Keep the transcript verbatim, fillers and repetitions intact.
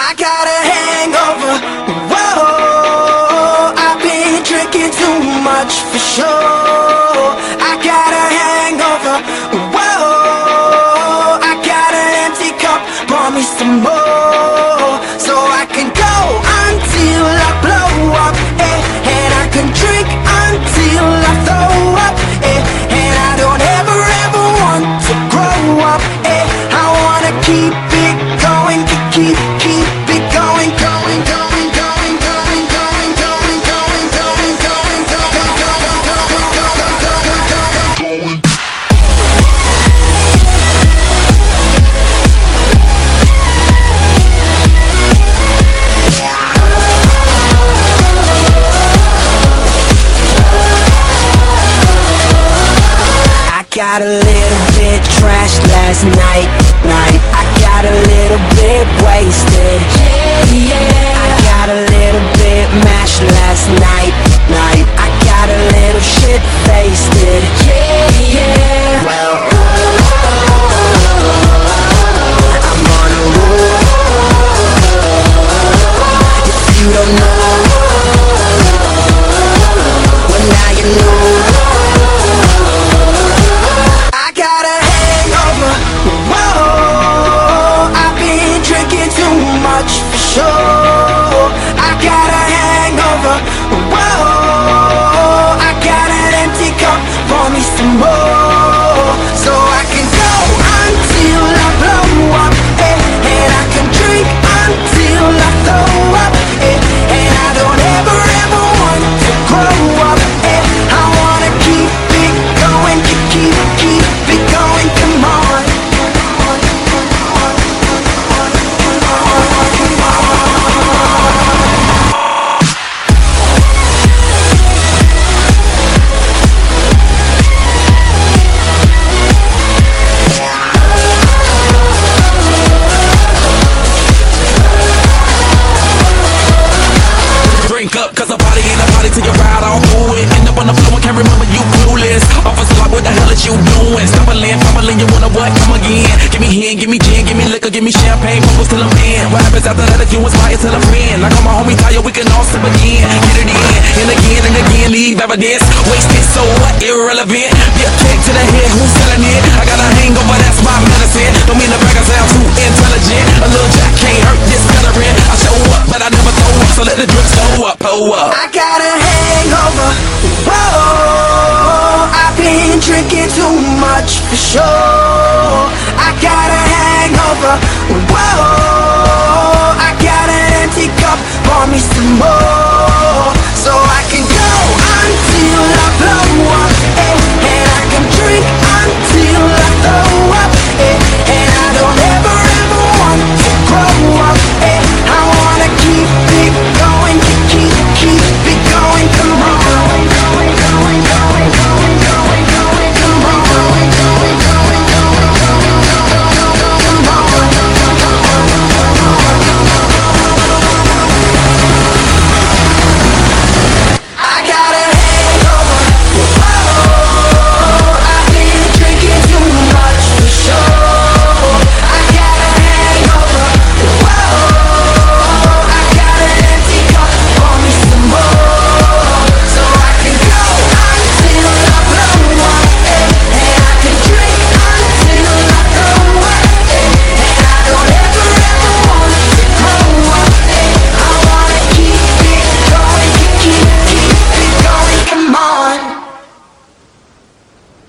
I got a hangover, whoa, I've been drinking too much for sure. I got a hangover, whoa, I got an empty cup, pour me some more, so I can go until I blow up, eh, and I can drink until I throw up, eh, and I don't ever ever want to grow up, eh, I wanna keep it going, keep, keep it going, going, going, going, going, going, going, going, going, going, going, going, going, going. Got a little bit trashed last night, night. I got a little bit wasted, yeah, yeah. I got a little bit mashed last night, night. I got a little shit faced, yeah, yeah. Well, I'm on a roll. If you don't know, well now you know. For sure, I got a hangover, whoa, I got an empty cup, pour me some more, so I can go until I blow up, eh, and I can drink until I throw up, eh, and I don't ever ever want to grow up, eh, I wanna keep it going, keep, keep it going, come on. Up, cause a party ain't a party till you ride all through it. End up on the floor and can't remember you clueless. Officer, like, what the hell is you doing? Stumbling, fumbling, you wanna what? Come again. Give me hen, give me gin, give me liquor, give me champagne, bubbles till I'm in. What happens after that if you inspire till I'm in? Like all my homies tired, we can all sip again. Get it in, and again, and again, leave evidence. Wasted, so what? Irrelevant. Be a kick to the head, who's selling it? I got a hangover, that's my medicine. Don't mean to brag, I sound too intense.